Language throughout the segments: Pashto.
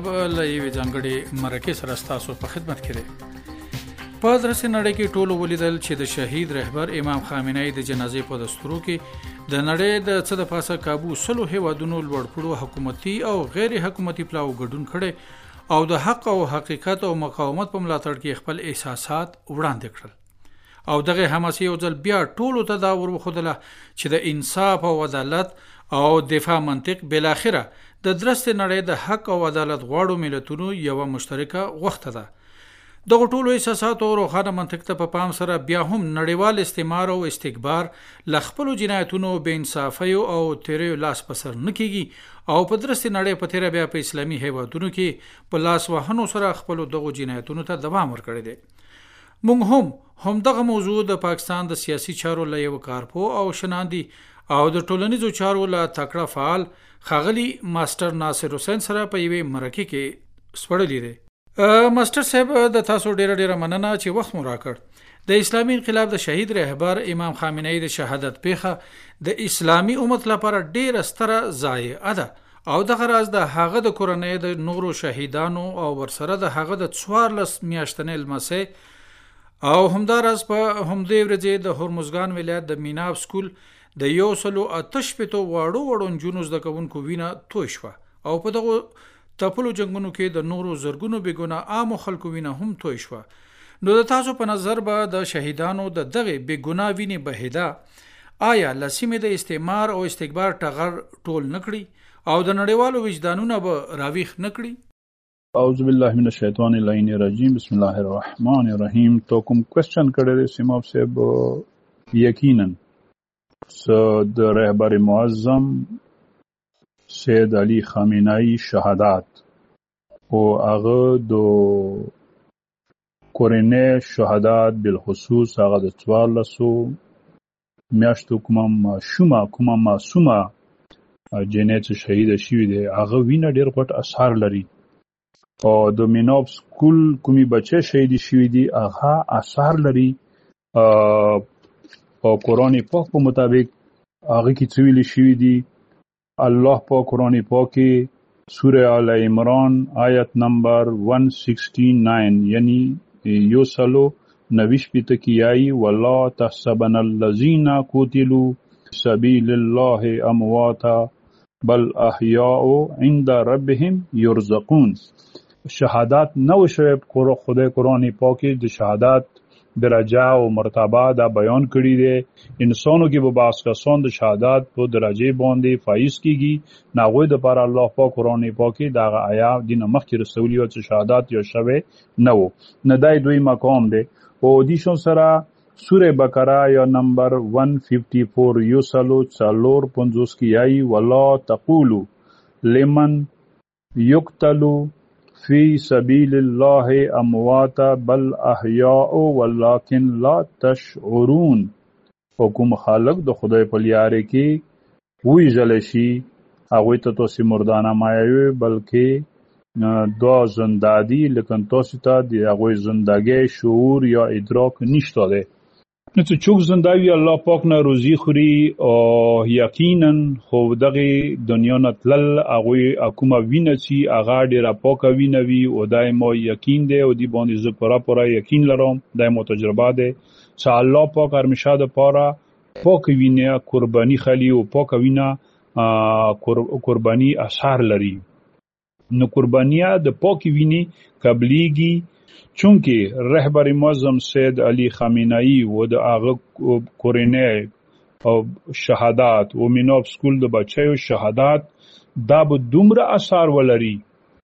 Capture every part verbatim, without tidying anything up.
صاحب له یوې ځانګړې مرکې سره ستاسو په خدمت کې دی. په درسي نړۍ کې ټولو ولیدل چې د شهید رهبر امام خامنه‌ای د جنازې په دستورو کې د نړۍ د څه د پاسه کابو سلو هیوادونو لوړپوړو حکومتي او غیر حکومتي پلاو ګډون کړي او د حق او حقیقت او مقاومت په ملاتړ کې خپل احساسات وړاندې کړل. او دغه حماسي یو ځل بیا ټولو ته دا ورخودله چې د انصاف او عدالت او دفاع منطق بل اخره د درسته نړۍ د حق او عدالت غواړو ملتونو یو مشترکه غوښته ده. دغه ټولو احساسات او روخانه منطق ته په پام سره بیا هم نړیوال استعمار او استکبار لخپلو جنایتونو بے انصافي او تیرې لاس پسر نکېږي او په درسته نړۍ په تیر بیا په اسلامي هیوادونو کې په لاس وهنو سره خپل دغه جنایتونو ته دوام ورکړي دي. مونږ هم هم دغه موضوع د پاکستان د سیاسي چارو له یو کارپو او شناندي او د ټولنیزو چارو له تکړه فعال خاغلی ماستر ناصر حسین سره په یوې مرکې کې سپړلې دي. ماستر صاحب د تاسو ډیره ډیره مننه چې وخت مو راکړ. د اسلامي انقلاب د شهید رهبر امام خامنه‌ای د شهادت پیښه د اسلامي امت لپاره ډیره ستره ضایعه ده او دغه راز د هغه د کورنۍ د نورو شهیدانو او ورسره د هغه د څوارلس میاشتنې لمسه او همدارس په همدې ورځې د هرمزګان ولایت د میناب سکول د یو سلو اتش پتو واړو وړو جنونو د کوونکو وینا توی شو او په دغه تپلو جنگونو کې د نورو زرګونو بګونه عام خلکو وینا هم توی شو. نو د تاسو په نظر به د شهیدانو د دغه بګونه ویني بهیدا آیا لسیمه د استعمار او استکبار ټغر ټول نکړي او د نړیوالو وجدانونو به راويخ نکړي؟ اعوذ بالله من الشیطان اللعین الرجیم بسم الله الرحمن الرحیم. تو کوم کوېسچن کړی سیماب صاحب یقینا س د رهبر معظم سید علی خامنه‌ای شهادت او هغه د کورنۍ شهادت بالخصوص هغه د څوارلسو میاشتو کومه معصومه کومه معصومه جنیت شهید شوی دی هغه وینه ډیر غټ اثر لري او د میناب سکول کومي بچه شهید شوی دی هغه اثر لري او قرآن پاک په مطابق هغه کې څه ویل شوی دی. الله په قرآن پاک کې سوره آل عمران آیت نمبر ایک سو انسٹھ یعنی یو سلو نویش پی تکیائی وَلَا تَحْسَبَنَ الَّذِينَ قُتِلُوا سَبِيلِ اللَّهِ أَمْوَاتًا بَلْ أَحْيَاءٌ عِندَ رَبِّهِمْ يُرْزَقُونَ. شهادت نو شوی خدای قرآن پاک د شهادت درجه او مرتبه دا بیان کړی دی. انسانو کې به بعض کسان د شهادت په درجه باندې فایز کیږي ناغوی د پر الله پاک قرآن پاک دغه آیا دینه مخکې رسولي او چې شهادت یا شوی نه وو نه دای دوی مقام دی او دیشون سره سوره بقره یا نمبر ایک سو چون یو سلو څلور پنځوس کې آی ولا تقولوا لمن یقتلوا فی سبیل الله امواتا بل احیاء ولکن لا تشعرون. حکم خالق د خدای په لیاره کې وی جلشي هغه ته تاسو مردانه مایوي بلکې دو زندادی لیکن تاسو ته د هغه زندګۍ شعور یا ادراک نشته ده. نو چې څوک زنداوی الله پاک نه روزي خوري او یقینا خو دغه دنیا نه تلل هغه حکومت ویني چې هغه ډیره پاکه وینوي او دایمو یقین دی او دی باندې زه پورا پورا یقین لرم دایمو تجربه ده چې الله پاک هرمشه د پاره پاک وینه قرباني خلی او پاک وینه قرباني اثر لري. نو قربانیه د پاک ویني قبليږي چونکه رهبر معظم سید علی خامنه‌ای و د هغه کورنۍ او شهادت و میناب سکول د بچیو شهادت دا به دومره اثر ولري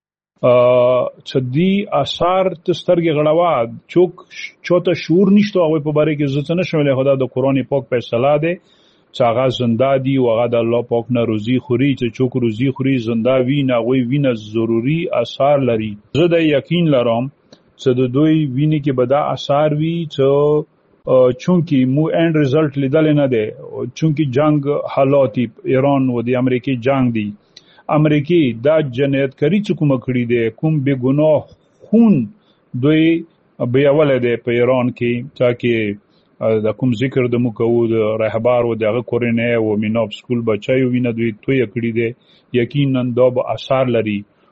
چې دی اثر تسترګې غړوا چوک چوته شعور نشته هغه په باره کې زته نشولې خدا د قرآن پاک فیصله ده چې هغه زنده دی او هغه د الله پاک نه روزي خوري چې چوک روزي خوري زنده وي نه غوي وینه ضروري اثر لري. زه د یقین لرم چې د دوی ویني کې به دا اثر وي چې چونکی مو اند رزلټ لیدل نه دی چونکی جنگ حالات ایران و د امریکای جنگ دی امریکای دا جنایتکاری چې کوم کړی دی کوم بے ګناه خون دوی بیا ولې په ایران کې تاکي د کوم ذکر د مکو د رهبر او دغه کورنۍ او میناب سکول بچایو وینه دوی توی کړی دی یقینا دا به اثر لري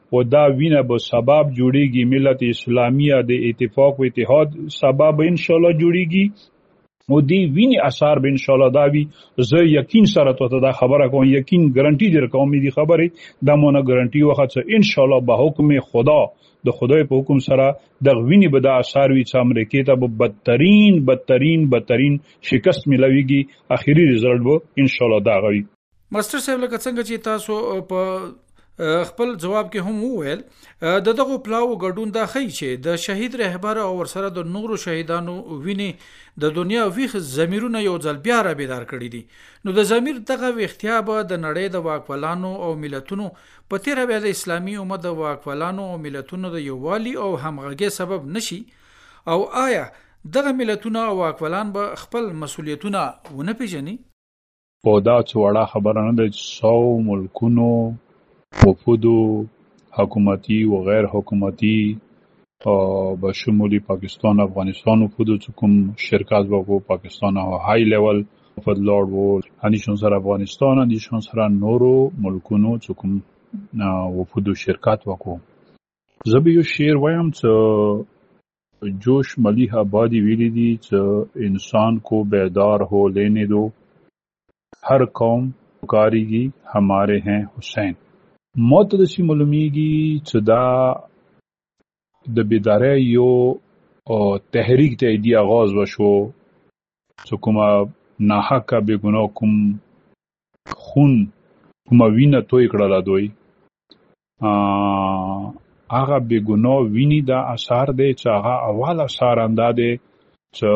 او دا وینه به سبب جوړیږي ملت اسلامیه د اتفاق او اتحاد سبب ان شاء الله جوړیږي او دی ویني اثر به ان شاء الله دا وی زه یقین سره ته دا خبره کوم یقین ګارانټي در کوم دي خبره دا مونږه ګارانټي وخت ان شاء الله به حکم خدا د خدای په حکم سره د ویني به دا اثر وی چې امریکا ته به بدترین بدترین بدترین شکست ملويږي اخیری رزلټ به ان شاء الله دا غوي. ماستر صاحب لکه څنګه چې تاسو په خپل جواب کې هم وویل د دغه پلاو ګډون دا خی چې د شهید رهبر او ورسره د نورو شهیدانو ویني د دنیا ویخ ضمیرونه یو ځل بیا را بیدار کړی دي. نو د ضمیر دغه وختیا به د نړۍ د واکولانو او ملتونو په تیر بیا د اسلامي امت د واکولانو او ملتونو د یووالي او همغږي سبب نشي او آیا دغه ملتونه او واکولان به خپل مسولیتونه ونه پیژني؟ په دا څه وړه خبره نه ده سو ملکونو وفودو حکومتی و غیر حکومتی به شمول پاکستان افغانستان وفودو کوم شرکت وکړو پاکستان او های لیول وفد لارډ وو هنيشون سره افغانستان هنيشون سره نورو ملکونو کوم وفودو شرکت وکړو. زه به یو شعر وایم چې جوش ملیح آبادی ویلی دی چې انسان کو بیدار ہو لینے دو ہر قوم پکارېږي ہمارے ہیں حسین. موت د شي معلومیږي چې دا د بیدارۍ یو تحریک ته دی آغاز وشو چې کومه ناحقه بے ګناه کوم خون کومه وینه توی کړله دوی هغه بے ګناه ویني دا اثر دی چې هغه اول اثر انداده چې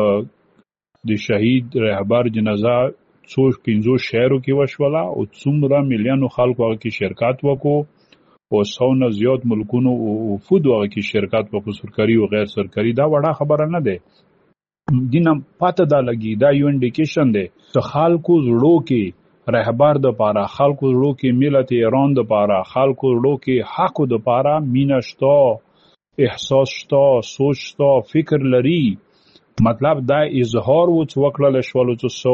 د شهید رهبر جنازه څو پنځو شهرو کې وشوله او څومره میلیونو خلکو هغه کې شرکت وکړو او څو نه زیات ملکونو او وفود هغه کې شرکت وکړو سرکاري او غیر سرکاري. دا وړه خبره نه ده دینم پاته دا لګي دا یو انډیکیشن دی چې خلکو زړه کې رهبر د پاره خلکو زړه کې ملت ایران د پاره خلکو زړه کې حق د پاره مینه شته احساس شته سوچ شته فکر لري. مطلب دا اظهار و چې وکړل شوالو چې سو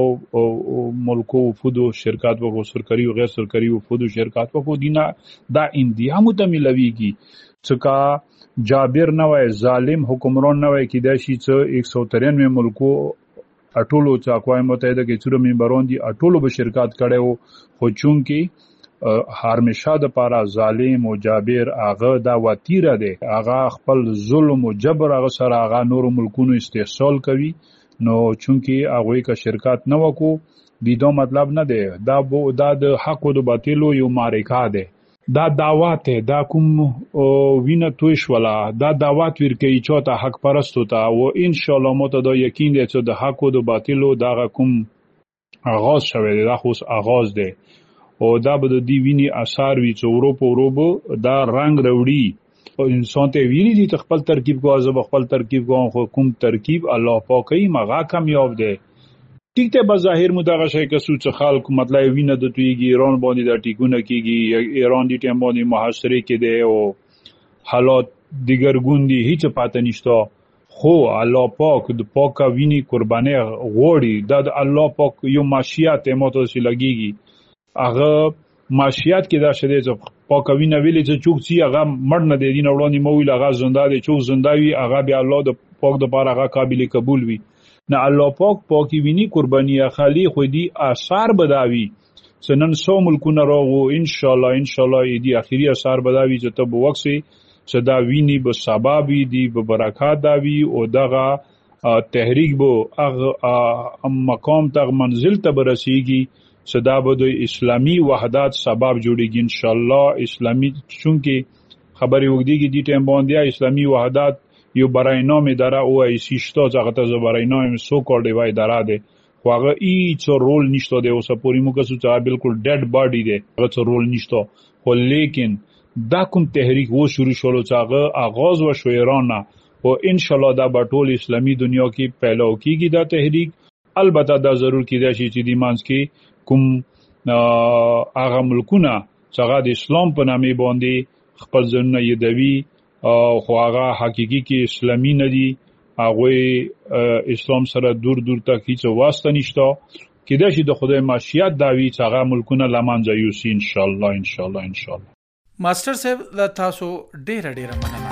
ملکو وفودو شرکت وکړو سرکاري او غیر سرکاري وفودو شرکت وکړو دینه دا انډیا مو ته ملويږي چې کا جابر نه وای ظالم حکمران نه وای کیدای شي چې یک سو ترانوے ملکو اټولو چې اقوام متحده کې څومره ممبران دي اټولو به شرکت کړي خو چون کې هرمشه د پاره ظالم او جابر هغه دا وتیره دی هغه خپل ظلم او جبر هغه سره هغه نور ملکونو استحصال کوي نو چونکی هغه کا شرکت نه وکړو دی دا مطلب نه دی دا دا د حق او د باطلو یو معرکه ده دا دعوت دا کوم وینه توش ولا دا دعوت ورکوي چې ته حق پرستو ته او ان شاء الله مو ته دا یقین دی چې د حق او د باطلو دا کوم آغاز شوه دی دا خو آغاز دی او دا به د دی ویني اثر وی چې اروپا اروپا دا رنگ وروړي او انسان ته ویلي دي خپل ترکیب کو ازب خپل ترکیب کو حکم ترکیب الله پاکي مغا کامیاب دی ټیک ته بظاهر مدغه شي که سوچ خلق مطلب وینه د تویږي ایران باندې د ټیګونه کیږي ایران دي ټیم باندې محاصره کې دی او حالات دیگر ګوندي هیڅ پاتې نشته خو الله پاک د پاک ویني قرباني غوړي د الله پاک یو ماشیات ماته شي لګيږي هغه ماشیات کې دا شته چې پاک وینه ویلې چې چوک سي هغه مړ نه دي نه وړاندې مو ویل هغه زنده دي چوک زنده وي هغه به الله د پاک د پاره هغه قابل قبول وي نه الله پاک پاکي ویني قرباني خالي خو دي اثر بداوي سنن سو ملکونه راغو ان شاء الله ان شاء الله دي اخیری اثر بداوي چې ته به وکسي صدا ویني به سبب دي به برکات داوي او دغه تحریک به هغه مقام تغ منزل ته برسيږي صدا به د اسلامي وحدت سبب جوړيږي ان شاء الله اسلامي چونکه خبري وګديږي دي ټیم باندې اسلامي وحدت یو برای نام اداره او ایسیشتا هغه ته برای نام سو کولډ وای اداره ده خو هغه هیڅ رول نشته دی اوس پوری موږ څه چې بالکل ډیډ باډي دی هغه څه رول نشته خو لیکن دا کوم تحریک وو شروع شول چې هغه آغاز وشو ایران او ان شاء الله دا ټول اسلامي دنیا کې پهلو کیږي دا تحریک البته دا ضرور کیدای شي چې د مانس کې کوم هغه ملکونه چې هغه د اسلام په نامه باندې خپل ځنه یدوي او خو هغه حقيقي کې اسلامي نه دي هغه اسلام سره دور دور تک هیڅ واسطه نشته کېدای شي د خدای مشیت داوی چې هغه ملکونه لمنځه یوسي ان شاء الله ان شاء الله ان شاء الله. ماستر صاحب لا تاسو ډیر ډیر مننه.